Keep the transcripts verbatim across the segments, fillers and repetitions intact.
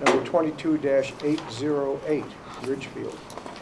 Number twenty-two dash eight oh eight, Ridgefield.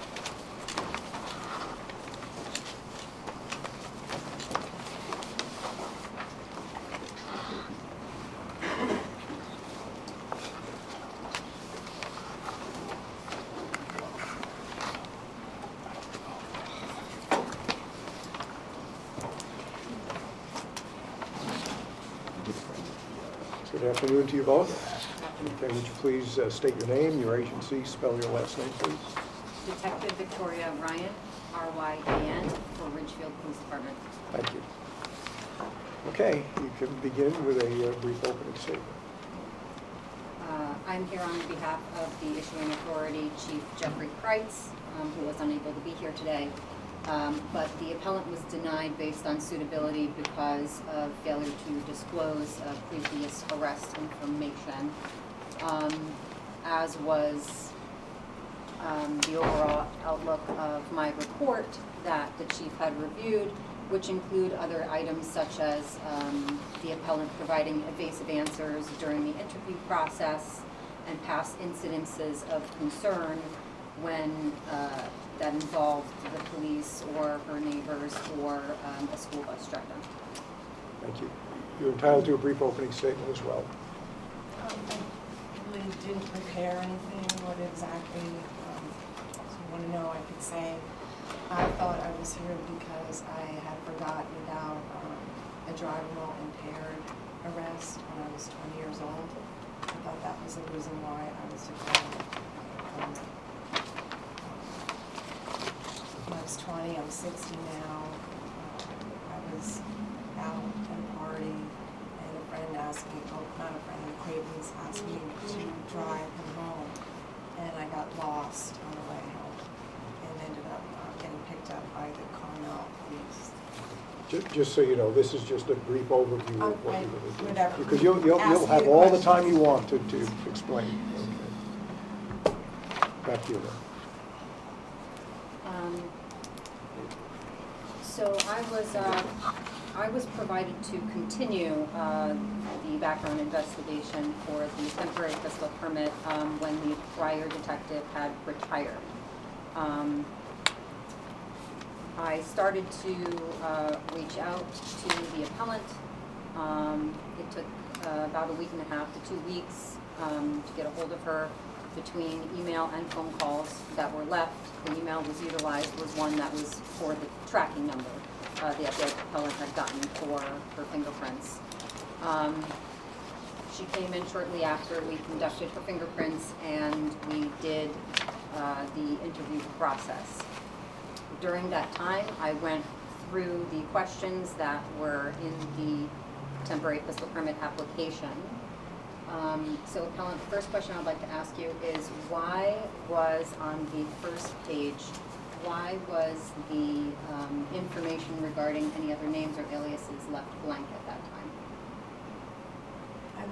Good afternoon to you both. Okay, would you please uh, state your name, your agency, spell your last name, please? Detective Victoria Ryan, R Y A N, for Ridgefield Police Department. Thank you. Okay, you can begin with a uh, brief opening statement. Uh, I'm here on behalf of the issuing authority, Chief Jeffrey Kreitz, um, who was unable to be here today. Um, but the appellant was denied based on suitability because of failure to disclose uh, previous arrest information, um, as was um, the overall outlook of my report that the chief had reviewed, which include other items such as um, the appellant providing evasive answers during the interview process and past incidences of concern when uh, that involved the police or her neighbors or um, a school bus driver. Thank you. You're entitled to a brief opening statement as well. Um, I really didn't prepare anything, what exactly, um, so you want to know, I could say, I thought I was here because I had forgotten about um, a driving while impaired arrest when I was twenty years old. I thought that was the reason why I was declared. Um, I was twenty, I'm sixty now. Um, I was out at a party and a friend asked me, oh, not a friend, an acquaintance asked me to drive him home. And I got lost on the way home and ended up uh, getting picked up by the Carmel police. Just, just so you know, this is just a brief overview Um, of what I- you're going to do. whatever. Because you'll, you'll, Ask you'll me have the all the time questions. you want to, to explain. Okay. Back to you then. Um, so I was, uh, I was provided to continue uh, the background investigation for the temporary pistol permit um, when the prior detective had retired. Um, I started to uh, reach out to the appellant. Um, it took uh, about a week and a half to two weeks um, to get a hold of her between email and phone calls that were left. The email was utilized was one that was for the tracking number uh, the appellant had gotten for her fingerprints. Um, she came in shortly after we conducted her fingerprints and we did uh, the interview process. During that time, I went through the questions that were in the temporary pistol permit application. Um, so, appellant, the first question I'd like to ask you is why was on the first page, why was the um, information regarding any other names or aliases left blank at that time? I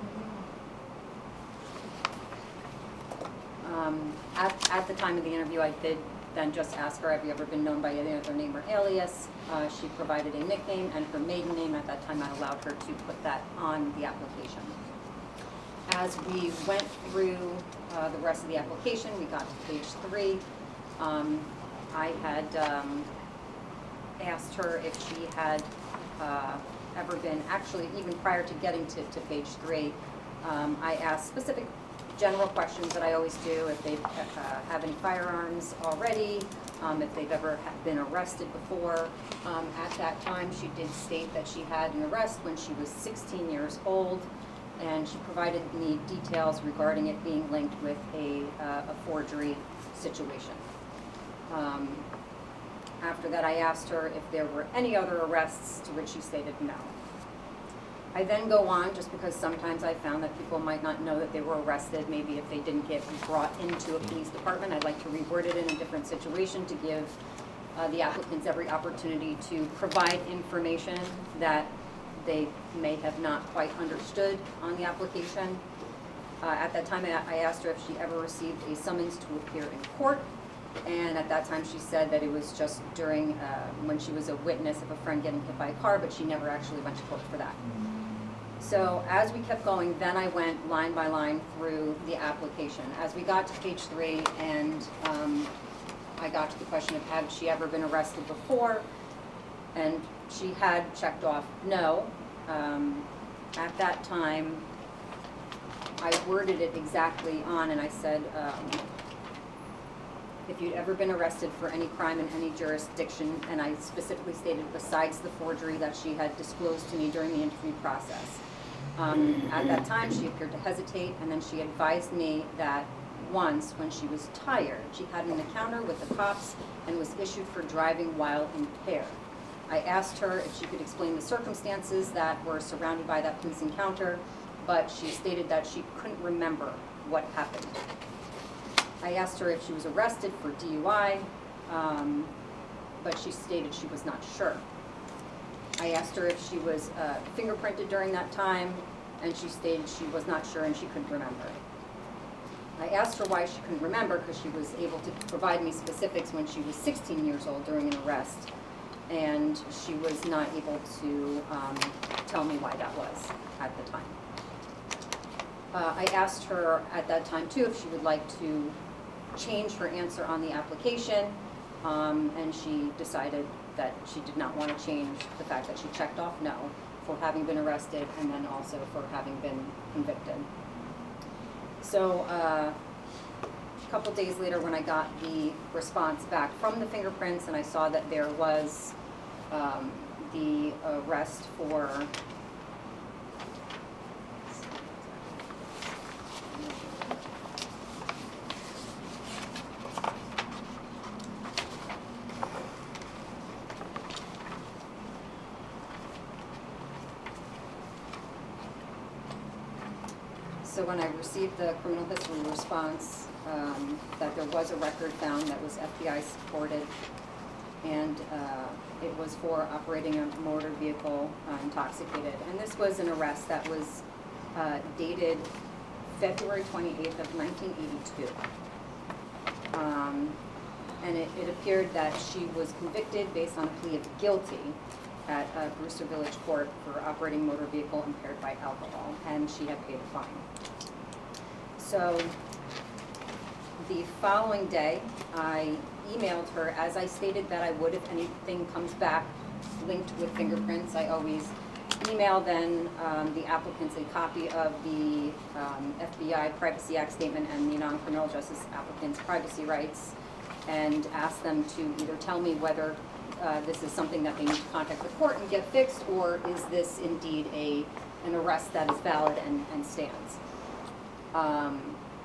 don't know. Um, at, at the time of the interview, I did then just ask her, have you ever been known by any other name or alias? Uh, she provided a nickname and her maiden name. At that time, I allowed her to put that on the application. As we went through uh, the rest of the application, we got to page three. Um, I had um, asked her if she had uh, ever been, actually even prior to getting to, to page three, um, I asked specific general questions that I always do, if they uh, have any firearms already, um, if they've ever been arrested before. Um, at that time, she did state that she had an arrest when she was sixteen years old. And she provided me details regarding it being linked with a, uh, a forgery situation. Um, after that, I asked her if there were any other arrests, to which she stated no. I then go on, just because sometimes I found that people might not know that they were arrested, maybe if they didn't get brought into a police department. I'd like to reword it in a different situation to give uh, the applicants every opportunity to provide information that they may have not quite understood on the application. Uh, at that time, I, I asked her if she ever received a summons to appear in court, and at that time she said that it was just during, uh, when she was a witness of a friend getting hit by a car, but she never actually went to court for that. So as we kept going, then I went line by line through the application. As we got to page three and um, I got to the question of had she ever been arrested before, and she had checked off no. Um, at that time, I worded it exactly on and I said, um, if you'd ever been arrested for any crime in any jurisdiction, and I specifically stated besides the forgery that she had disclosed to me during the interview process. Um, at that time, she appeared to hesitate, and then she advised me that once, when she was tired, she had an encounter with the cops and was issued for driving while impaired. I asked her if she could explain the circumstances that were surrounded by that police encounter, but she stated that she couldn't remember what happened. I asked her if she was arrested for D U I, um, but she stated she was not sure. I asked her if she was uh, fingerprinted during that time, and she stated she was not sure and she couldn't remember. I asked her why she couldn't remember, because she was able to provide me specifics when she was sixteen years old during an arrest, and she was not able to um, tell me why that was at the time. Uh, I asked her at that time too if she would like to change her answer on the application, um, and she decided that she did not want to change the fact that she checked off no for having been arrested and then also for having been convicted. So uh, a couple days later, when I got the response back from the fingerprints and I saw that there was um, the arrest for So when I received the criminal history response, um, that there was a record found that was F B I supported, and uh, it was for operating a motor vehicle uh, intoxicated. And this was an arrest that was uh, dated February twenty-eighth of nineteen eighty-two. Um, and it, it appeared that she was convicted based on a plea of guilty at uh, Brewster Village Court for operating motor vehicle impaired by alcohol, and she had paid a fine. So the following day, I emailed her, as I stated that I would if anything comes back linked with fingerprints. I always email then um, the applicants a copy of the um, F B I Privacy Act statement and the non-criminal justice applicants' privacy rights, and ask them to either tell me whether Uh, this is something that they need to contact the court and get fixed, or is this indeed a an arrest that is valid and, and stands. Um,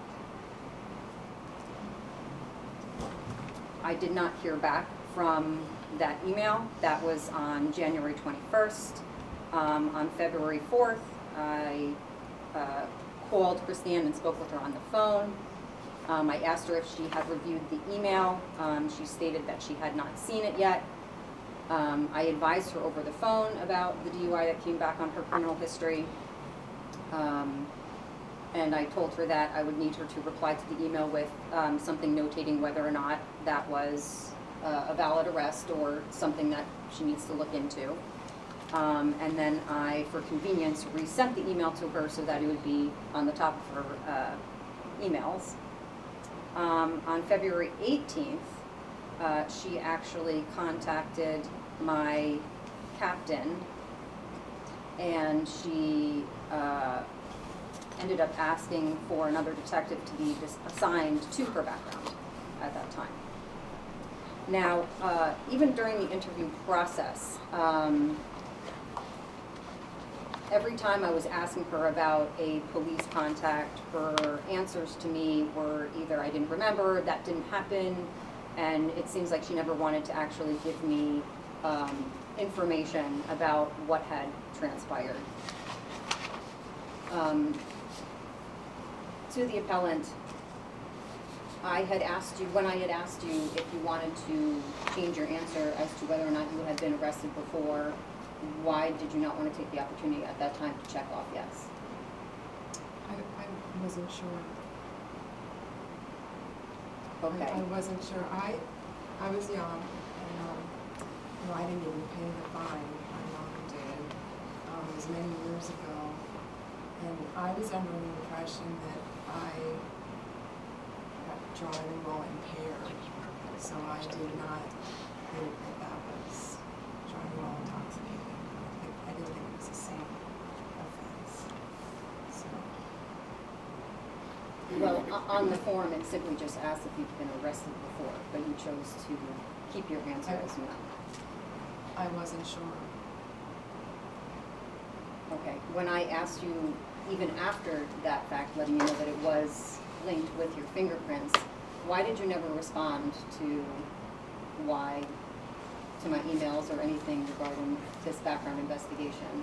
I did not hear back from that email. That was on January twenty-first. Um, on February fourth, I uh, called Christiane and spoke with her on the phone. Um, I asked her if she had reviewed the email. Um, she stated that she had not seen it yet. Um, I advised her over the phone about the D U I that came back on her criminal history, um, and I told her that I would need her to reply to the email with um, something notating whether or not that was uh, a valid arrest or something that she needs to look into. Um, and then I, for convenience, resent the email to her so that it would be on the top of her uh, emails. Um, on February eighteenth, Uh, she actually contacted my captain, and she uh, ended up asking for another detective to be assigned to her background at that time. Now, uh, even during the interview process, um, every time I was asking her about a police contact, her answers to me were either I didn't remember, that didn't happen, and it seems like she never wanted to actually give me um, information about what had transpired. Um, to the appellant, I had asked you, when I had asked you if you wanted to change your answer as to whether or not you had been arrested before, why did you not want to take the opportunity at that time to check off yes? I, I wasn't sure. Okay. I, I wasn't sure. I, I was young, and um, you know, I didn't even pay the fine. My mom did. Um, it was many years ago. And I was under the impression that I got driving while impaired, so I did not think that that was driving while intoxicated. I think, I didn't think it was the same offense, so. Well, o- on the form, it simply just asked if you've been arrested before, but you chose to keep your answer as no. I wasn't sure. Okay, when I asked you, even after that fact, letting you know that it was linked with your fingerprints, why did you never respond to why, to my emails or anything regarding this background investigation?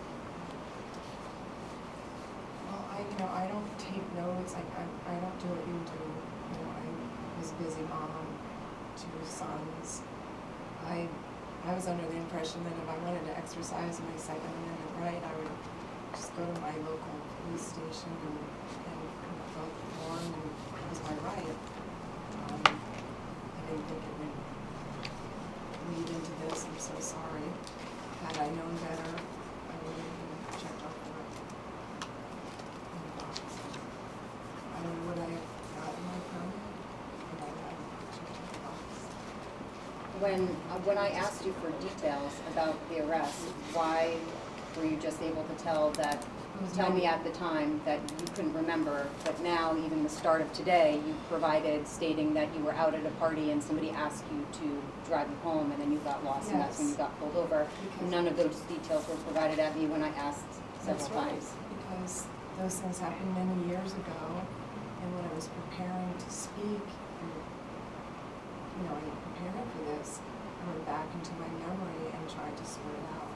Well, I, you know, I don't take notes, I, I, I don't do what you do, you know, I was a busy mom, two sons. I, I was under the impression that if I wanted to exercise my Second Amendment right, I would just go to my local police station and, and fill out the form, and it was my right. Um, I didn't think it would lead into this, I'm so sorry. Had I known better, I would have checked off the right box. I don't know what I have gotten my permit, but I have checked off the box. When, uh, when I asked you for details about the arrest, why were you just able to tell that, tell me at the time that you couldn't remember, but now, even the start of today, you provided stating that you were out at a party and somebody asked you to drive you home and then you got lost and that's when you Yes. got pulled over. Because- None of those details were provided at me when I asked That's several right, times. because those things happened many years ago, and when I was preparing to speak, and, you know, and preparing for this, I went back into my memory and tried to sort it out.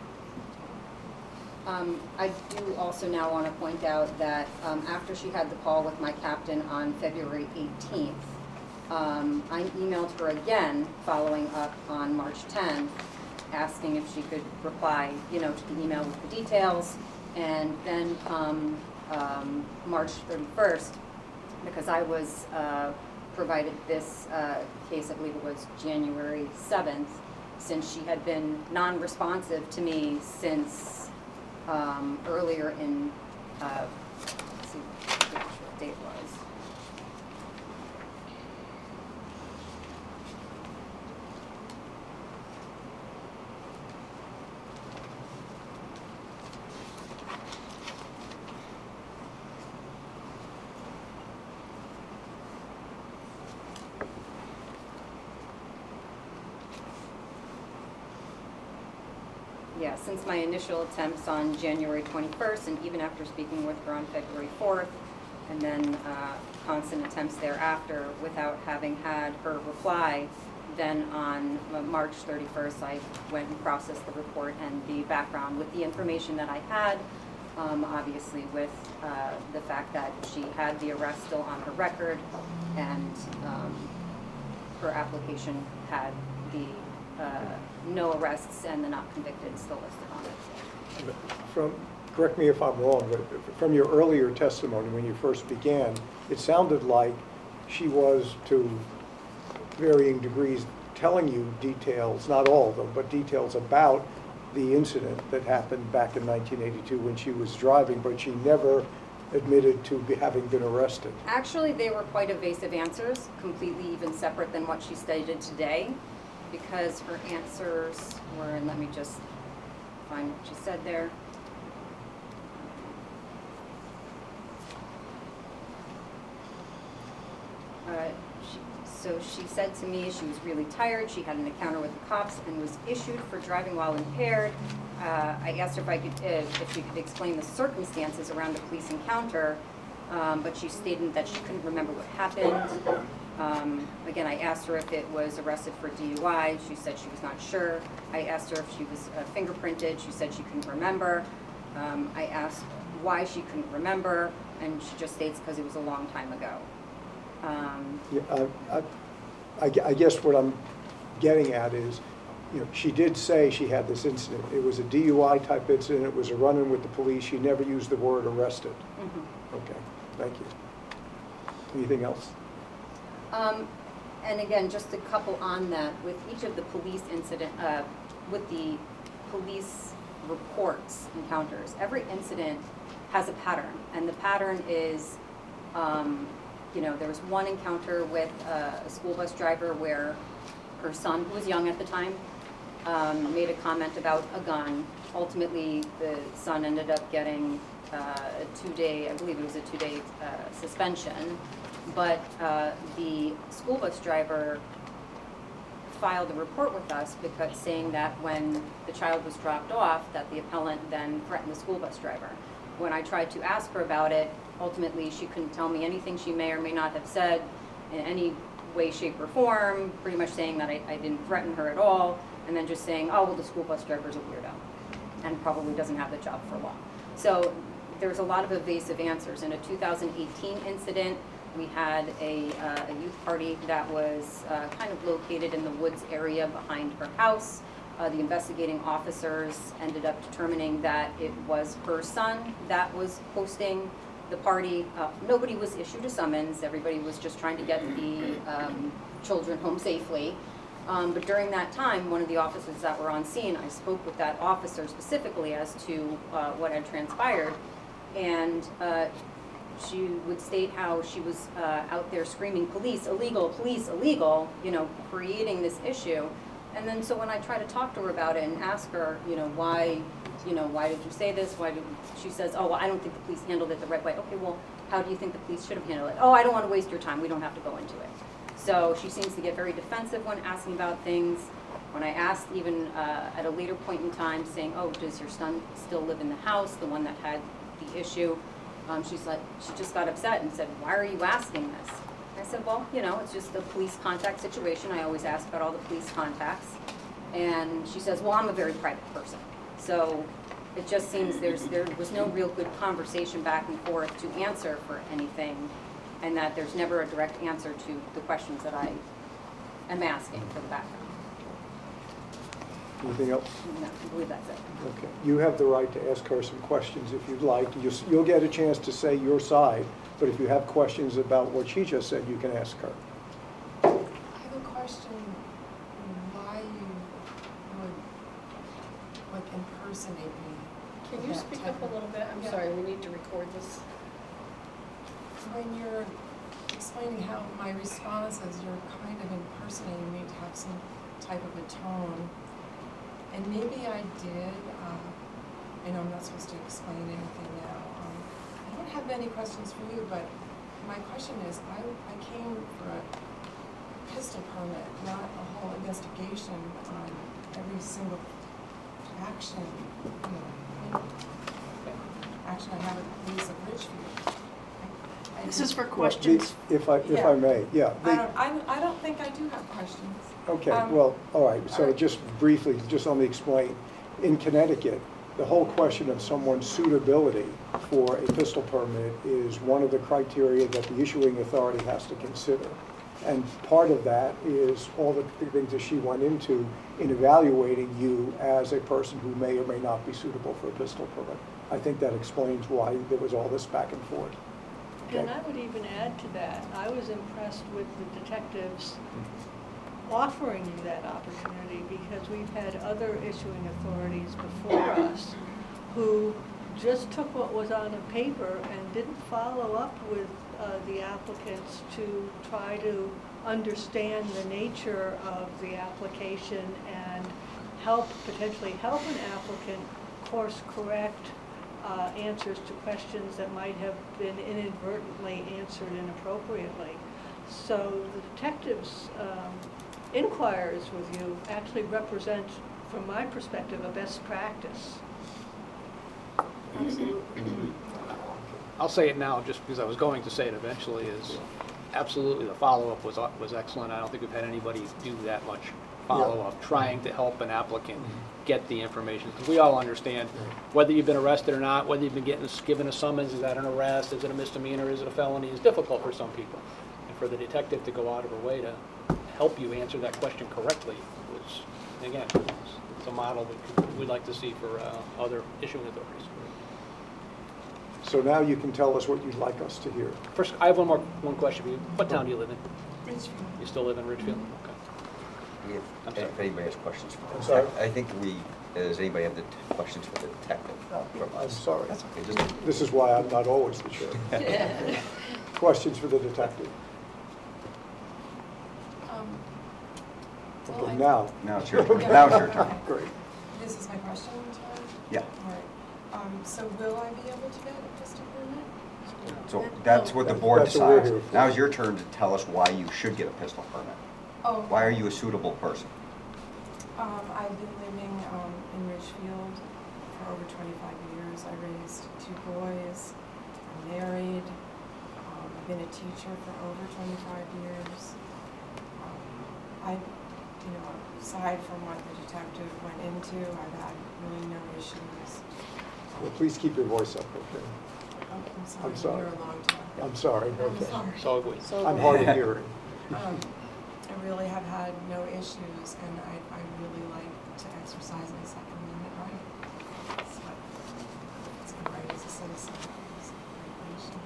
Um, I do also now want to point out that um, after she had the call with my captain on February eighteenth, um, I emailed her again following up on March tenth, asking if she could reply, you know, to the email with the details. And then come um, March thirty-first, because I was uh, provided this uh, case, I believe it was January seventh, since she had been non-responsive to me since um, earlier in, uh, let's see what date it was. Yeah, since my initial attempts on January twenty-first, and even after speaking with her on February fourth, and then uh, constant attempts thereafter without having had her reply, then on uh, March thirty-first, I went and processed the report and the background with the information that I had, um, obviously with uh, the fact that she had the arrest still on her record, and um, her application had the uh, no arrests and the not convicted still listed on it. From, correct me if I'm wrong, but from your earlier testimony when you first began, it sounded like she was, to varying degrees, telling you details, not all of them, but details about the incident that happened back in nineteen eighty-two when she was driving, but she never admitted to be, having been arrested. Actually, they were quite evasive answers, completely even separate than what she stated today, because her answers were, and let me just find what she said there. Uh, she, so she said to me she was really tired, she had an encounter with the cops and was issued for driving while impaired. Uh, I asked her if I could, if, if she could explain the circumstances around the police encounter, um, but she stated that she couldn't remember what happened. Um, again, I asked her if it was arrested for D U I. She said she was not sure. I asked her if she was uh, fingerprinted. She said she couldn't remember. Um, I asked why she couldn't remember, and she just states because it was a long time ago. Um, Yeah, I, I, I gue- I guess what I'm getting at is, you know, she did say she had this incident. It was a D U I type incident. It was a run-in with the police. She never used the word arrested. mhm. Okay, thank you. Anything else? Um, and again, just a couple on that, with each of the police incident, uh, with the police reports, encounters, every incident has a pattern. And the pattern is, um, you know, there was one encounter with uh, a school bus driver where her son, who was young at the time, um, made a comment about a gun. Ultimately, the son ended up getting uh, a two-day, I believe it was a two-day uh, suspension. But uh, the school bus driver filed a report with us because saying that when the child was dropped off, that the appellant then threatened the school bus driver. When I tried to ask her about it, ultimately she couldn't tell me anything she may or may not have said in any way, shape, or form, pretty much saying that I, I didn't threaten her at all, and then just saying, oh, well, the school bus driver's a weirdo and probably doesn't have the job for long. So there's a lot of evasive answers. In a two thousand eighteen incident, we had a, uh, a youth party that was uh, kind of located in the woods area behind her house. Uh, the investigating officers ended up determining that it was her son that was hosting the party. Uh, nobody was issued a summons. Everybody was just trying to get the um, children home safely. Um, but during that time, one of the officers that were on scene, I spoke with that officer specifically as to uh, what had transpired. And uh, she would state how she was uh, out there screaming, police, illegal, police, illegal, you know, creating this issue. And then so when I try to talk to her about it and ask her, you know, why, you know, why did you say this? Why did, she says, oh, well, I don't think the police handled it the right way. Okay, well, how do you think the police should have handled it? Oh, I don't want to waste your time. We don't have to go into it. So she seems to get very defensive when asking about things. When I asked even uh, at a later point in time saying, oh, does your son still live in the house, the one that had the issue? Um, she's like, she just got upset and said, why are you asking this? I said, well, you know, it's just the police contact situation. I always ask about all the police contacts. And she says, well, I'm a very private person. So it just seems there's there was no real good conversation back and forth to answer for anything, and that there's never a direct answer to the questions that I am asking for the background. Anything else? No, I believe that's it. Okay. You have the right to ask her some questions if you'd like. You- You'll get a chance to say your side, but if you have questions about what she just said, you can ask her. I have a question, why you would, like, impersonate me. Can you That speak type up a of- little bit? I'm Yeah. sorry, we need to record this. When you're explaining how my responses, you're kind of impersonating me to have some type of a tone. And maybe I did, uh, I know I'm not supposed to explain anything now. Um, I don't have any questions for you, but my question is, I, I came for a pistol permit, not a whole investigation on every single action, you know, action I have at the police of Ridgefield. I- I This just- is for Well, the- questions. If I, if Yeah. I may, yeah. the- I don't, I, I don't think I do have questions. Okay, Um, well, all right, so all right. just briefly, just let me explain. In Connecticut, the whole question of someone's suitability for a pistol permit is one of the criteria that the issuing authority has to consider. And part of that is all the things that she went into in evaluating you as a person who may or may not be suitable for a pistol permit. I think that explains why there was all this back and forth. And I would even add to that, I was impressed with the detectives offering you that opportunity, because we've had other issuing authorities before us who just took what was on a paper and didn't follow up with uh, the applicants to try to understand the nature of the application and help, potentially help an applicant course correct uh, answers to questions that might have been inadvertently answered inappropriately. So the detectives' um, inquiries with you actually represent, from my perspective, a best practice. Absolutely. I'll say it now, just because I was going to say it eventually, is absolutely the follow-up was, was excellent. I don't think we've had anybody do that much follow-up, trying to help an applicant get the information. Because we all understand, whether you've been arrested or not, whether you've been getting, given a summons, is that an arrest, is it a misdemeanor, is it a felony, is difficult for some people. And for the detective to go out of her way to help you answer that question correctly was, again, it's, it's a model that we'd like to see for uh, other issuing authorities. So now you can tell us what you'd like us to hear. First, I have one more, one question for you. What town do you live in? Ridgefield. You still live in Ridgefield? Okay. If I'm sorry. if anybody has questions for I'm us, sorry? I I think we Does anybody have the t- questions for the detective? I'm sorry. That's okay, just, This is why I'm not always the chair. Questions for the detective? Um, well, Okay, I- now. now it's your turn, now it's your turn. Great. This is my question, Tom? Yeah. All right. Um, so will I be able to get a pistol permit? So that's what the That's- board that's what we're decides. here for. Now is your turn to tell us why you should get a pistol permit. Oh. Why are you a suitable person? Um, I've been living, um, in Richfield for over twenty-five years. I raised two boys. I'm married. Um, I've been a teacher for over twenty-five years. Um, I, you know, aside from what the detective went into, I've had really no issues. Well, please keep your voice up, okay? Oh, I'm sorry. I'm sorry. You're a long time. I'm sorry, I'm okay. sorry. So we, I'm hard of hearing. Um, I really have had no issues, and I, I really like to exercise my Second Amendment right. It's what, it's my right as a citizen. It's a regulation.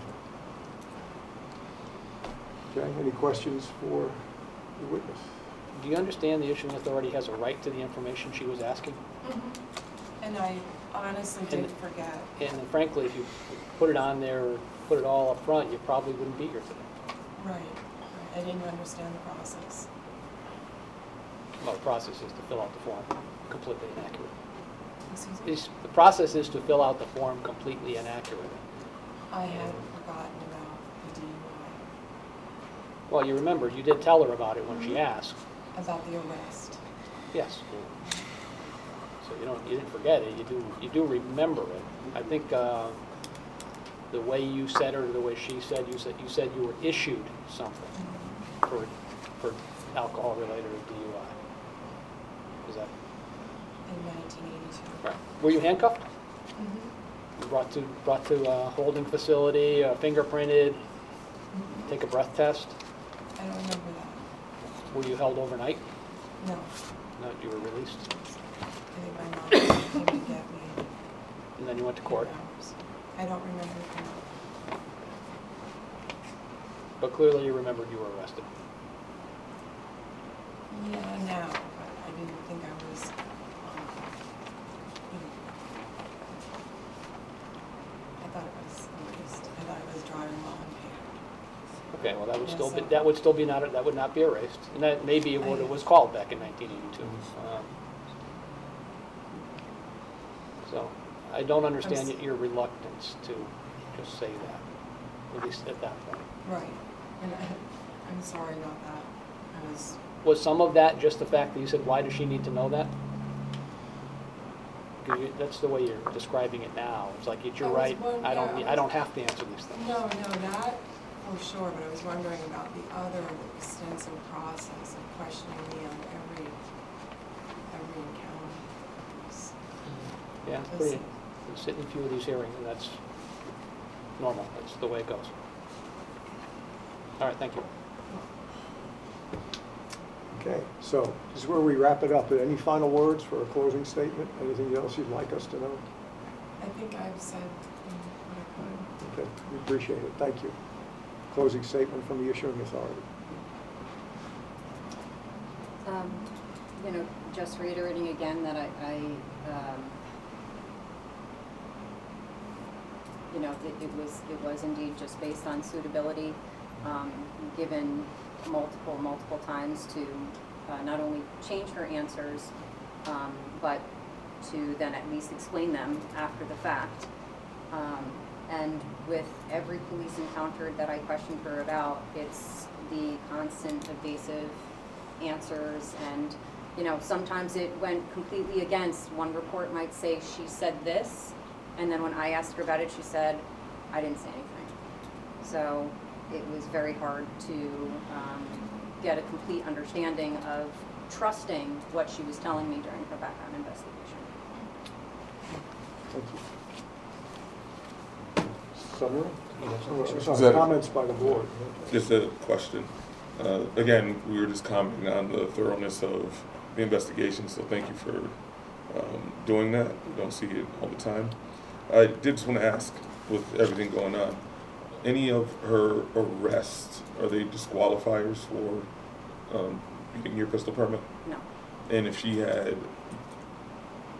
Okay, any questions for the witness? do you understand the issuing authority has a right to the information she was asking? And I honestly did And- forget. And frankly, if you put it on there, or put it all up front, you probably wouldn't be here today. Right, right. I didn't understand the process. Well, the process is to fill out the form completely inaccurate. Excuse me? Is- The process is to fill out the form completely inaccurate. I had forgotten about the D U Well, you remember, you did tell her about it when she asked. I, about the arrest. Yes. So you don't, you didn't forget it, you do, you do remember it. I think uh, the way you said or the way she said, you said, you said you were issued something for, for alcohol related to D U I. Is that In nineteen eighty-two. right? Were you handcuffed? Mm-hmm. Brought to, brought to a holding facility, uh, fingerprinted, Mm-hmm. take a breath test? I don't remember that. Were you held overnight? No. No, you were released, I think my mom came to get me. and then you went to court. hours. I don't remember that. But clearly you remembered you were arrested. Yeah, now, but I didn't think I was, um, you know, I thought it was, erased. I thought it was driving while impaired. Okay, well, that would Yeah, still be, so- that would still be not, that would not be erased. And that may be what it was called back in nineteen eighty-two. Um, So, I don't understand I'm s- your reluctance to just say that, at least at that point. Right, and I, I'm sorry about that. I was, Was some of that just the fact that you said, why does she need to know that? 'Cause you, that's the way you're describing it now. It's like, it's I you're was right, wondering- I don't, yeah, need- I I don't was- have to answer these things. no, no, that for sure, but I was wondering about the other extensive process of questioning me on every, every encounter. It was- Yeah, it's pretty, you sit in a few of these hearings, and that's normal, that's the way it goes. All right, thank you. Okay, so this is where we wrap it up. Any final words for a closing statement? Anything else you'd like us to know? I think I've said um, what I could. Okay, we appreciate it. Thank you. Closing statement from the issuing authority. Um, You know, just reiterating again that I, I, um, you know, it, it was, it was indeed just based on suitability, um, given multiple, multiple times to uh, not only change her answers, um, but to then at least explain them after the fact. Um, and with every police encounter that I questioned her about, it's the constant evasive answers, and you know, sometimes it went completely against. One report might say she said this, and then when I asked her about it, she said, I didn't say anything. So it was very hard to um, get a complete understanding of trusting what she was telling me during her background investigation. Thank you. Summary? Oh, Is Sorry, that- comments by the board. Just a question. Uh, Again, we were just commenting on the thoroughness of the investigation, so thank you for um, doing that. We don't see it all the time. I did just want to ask, with everything going on, any of her arrests, are they disqualifiers for um, getting your pistol permit? No. And if she had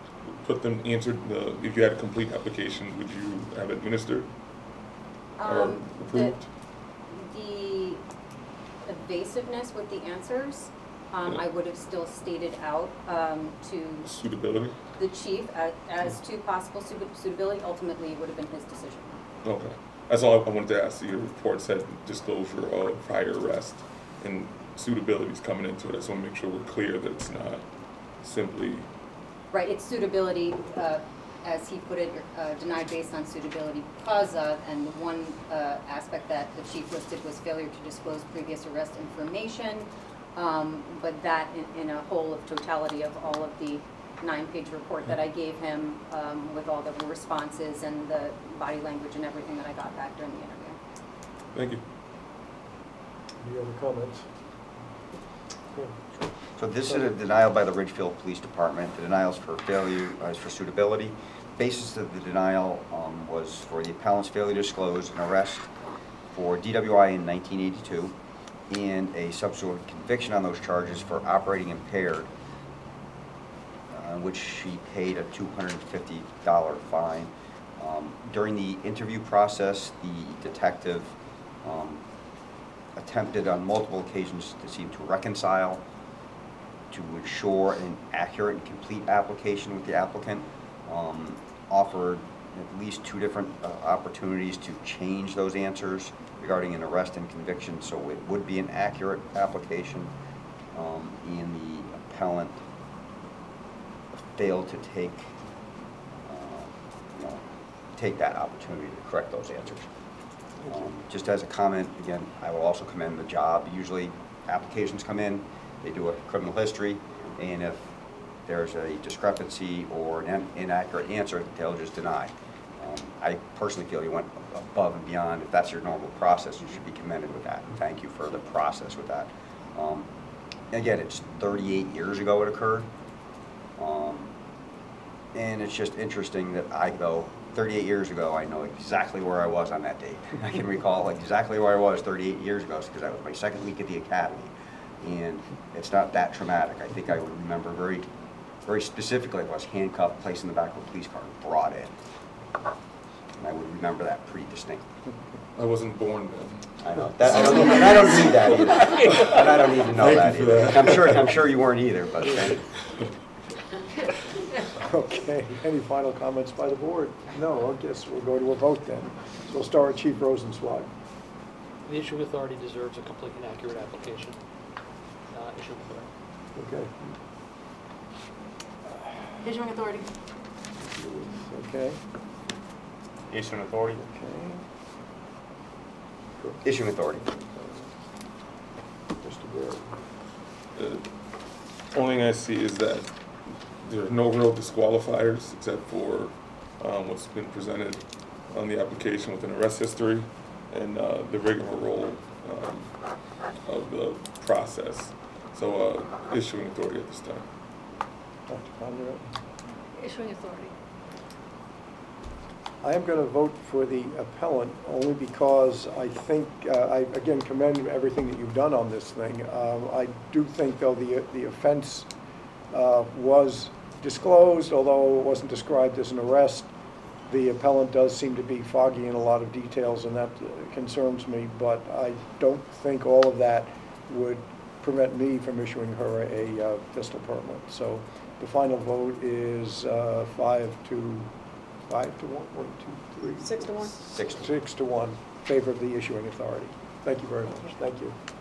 put them, answered the, if you had a complete application, would you have it administered or Um, the- approved? The evasiveness with the answers, um, Yeah. I would have still stated out, um, to Suitability? the chief as, as to possible suit- suitability. Ultimately, it would have been his decision. Okay. That's all I wanted to ask. Your report said disclosure of prior arrest and suitability is coming into it. I just want to make sure we're clear that it's not simply, Right, it's suitability, uh, as he put it, uh, denied based on suitability because of, and the one uh, aspect that the chief listed was failure to disclose previous arrest information. Um, But that in, in a whole of totality of all of the nine-page report that I gave him, um, with all the responses and the body language and everything that I got back during the interview. thank you. Any other comments? Okay. So this is a denial by the Ridgefield Police Department. The denial's for failure, uh, is for suitability. Basis of the denial um, was for the appellant's failure to disclose an arrest for D W I in nineteen eighty-two and a subsequent conviction on those charges for operating impaired, uh, which she paid a two hundred fifty dollar fine. Um, During the interview process, the detective um, attempted on multiple occasions to seem to reconcile, to ensure an accurate and complete application with the applicant, um, offered at least two different uh, opportunities to change those answers regarding an arrest and conviction, so it would be an accurate application, um, and the appellant failed to take, uh, you know, take that opportunity to correct those answers. Um, Just as a comment, again, I will also commend the job. Usually, applications come in, they do a criminal history, and if there's a discrepancy or an inaccurate answer, they'll just deny. Um, I personally feel you went above and beyond. If that's your normal process, you should be commended with that. And thank you for the process with that. Um, Again, it's thirty-eight years ago it occurred. Um, And it's just interesting that I go, thirty-eight years ago, I know exactly where I was on that date. I can recall exactly where I was thirty-eight years ago, because that was my second week at the academy. And it's not that traumatic. I think I would remember very, very specifically, I was handcuffed, placed in the back of a police car, and brought in. And I would remember that pretty distinctly. I wasn't born then. I know. That, I don't, and I don't need that either. And I don't need to know Thank that you for either. that. I'm sure, I'm sure you weren't either, but uh, Okay, any final comments by the board? No, I guess we'll go to a vote then. So we'll start with Chief Rosenzweig. The issuing authority deserves a complete and accurate application. Uh, issuing authority. Okay. Issuing authority. Okay, issuing authority. okay. Issuing authority. Mister Barry. The only thing I see is that there are no real disqualifiers except for um, what's been presented on the application with an arrest history and uh, the rigmarole um, of the process. So uh, issuing authority at this time. Doctor Conrad? Issuing authority. I am going to vote for the appellant only because I think, uh, I again commend everything that you've done on this thing. Um, I do think, though, the the offense uh, was disclosed, although it wasn't described as an arrest. The appellant does seem to be foggy in a lot of details, and that uh, concerns me, but I don't think all of that would prevent me from issuing her a uh, pistol permit. So the final vote is uh, five to Five to one, one, two, three. Six to one. Six. Six to one, favor of the issuing authority. Thank you very much. Thank you.